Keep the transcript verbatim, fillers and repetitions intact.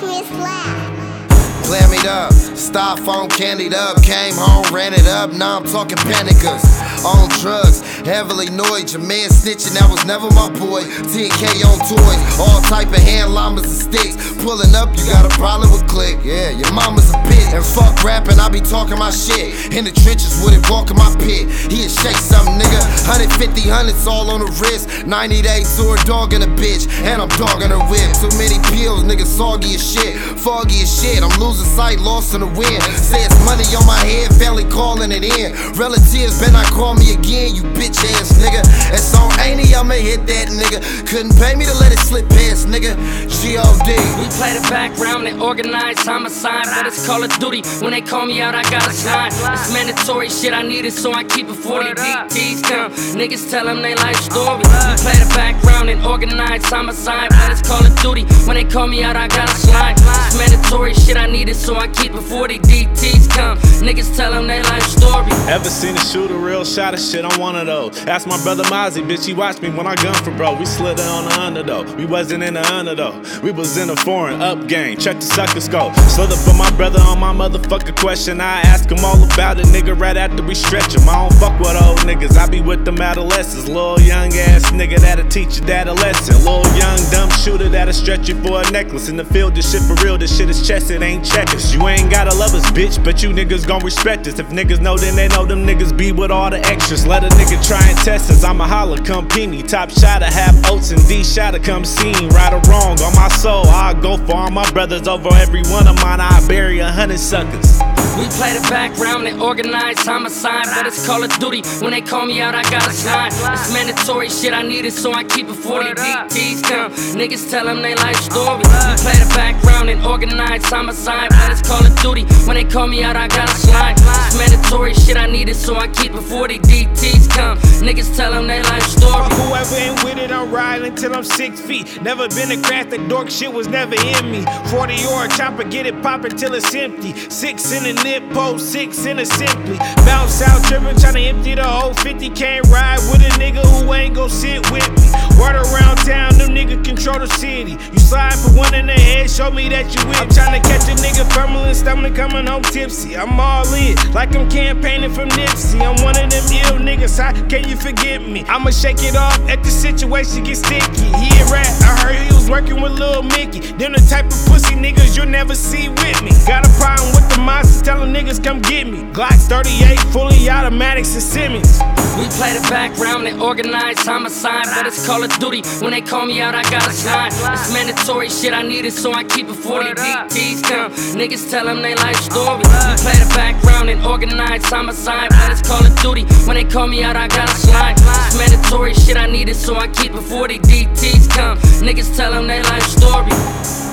Ultimate Slap. Glammed up, styrofoam candied up, came home, ran it up, now I'm talking panicas. On drugs, heavily annoyed, your man snitching, that was never my boy. T K on toys, all type of hand llamas and sticks. Pulling up, you got a problem with click, yeah, your mama's a bitch. And fuck rapping, I be talking my shit. In the trenches with it, walking my pit. He'll shake something, nigga. one fifty, hundreds all on the wrist. ninety days to a dog and a bitch, and I'm dogging her whip. Too many pills, nigga, soggy as shit, foggy as shit. I'm losing sight, lost in the wind. Say it's money on my head, family calling it in. Relatives better not call me again, you bitch ass nigga. It's on Annie, I'ma hit that nigga. Couldn't pay me to let it slip past, nigga. G O D. We play the background and organize homicide, but it's Call of Duty. When they call me out, I gotta slide. It's mandatory shit I needed, so I keep it forty. D Ts come, niggas tell them they life story. We play the background and organize homicide, but it's Call of Duty. When they call me out, I gotta slide. It's mandatory shit I needed, so I keep it forty. D Ts come, niggas tell them they life story. Ever seen a shooter real shot of shit? I'm one of those. Ask my brother Mozzie, bitch, he watched me when I gun for bro. We slid it on the under though. We wasn't in the under though. We was in a foreign up game. Check the sucker scope. Slid up for my brother on my motherfucker question. I ask him all about it, nigga, right after we stretch him. I don't fuck with old niggas, I be with them adolescents. Little young ass nigga that'll teach you that a lesson. Little young dumb shooter that'll stretch you for a necklace. In the field, this shit for real, this shit is chess, it ain't checkers. You ain't gotta love us, bitch, but you niggas gon' respect us. If niggas know, then they know them niggas be with all the extras. Let a nigga try and test us, I'm a holler, come pee me. Top shotter, half oats and D shotter, come see me. Right or wrong, on my soul, I'll go for all my brothers. Over every one of mine, I bury a hundred suckers. We play the background and organize homicide, but it's Call of Duty. When they call me out, I gotta slide. It's mandatory shit I needed, so I keep it forty. D Ts come, niggas tell them they life story. We play the background and organize homicide, but it's Call of Duty. When they call me out, I gotta slide. It's mandatory shit I needed, so I keep it forty. D Ts come, niggas tell them they life story. Whoever ain't with it, I'm riding till I'm six feet. Never been a craft, that dork shit was never in me. forty or a chopper, get it poppin' till it's empty. Six in the nip post, six in a simply. Bounce out trippin', tryna empty the whole fifty. Can't ride with a nigga who ain't gon' sit with me. Word around town, them niggas control the city. You slide for one in the head, show me that you with. I'm tryna catch a nigga fumbling stomach, coming home tipsy. I'm all in, like I'm campaigning from Nipsey. I'm one of them ill niggas, how can you forget me? I'ma shake it off at the situation get sticky. He a rat, I heard he was working with Lil Mickey. Them the type of pussy niggas you'll never see with me. Got a problem with the monsters, tell them niggas come get me. Glock thirty-eight, fully automatics and Simmons. We play the background and organize homicide, but it's Call of Duty. When they call me out, I gotta slide. It's mandatory shit I needed, so I keep it forty. D Ts come, niggas tell them they life story. We play the background and organize homicide, but it's Call of Duty. When they call me out, I gotta slide. It's mandatory shit I needed, so I keep it forty. D Ts come, niggas tell them they life story.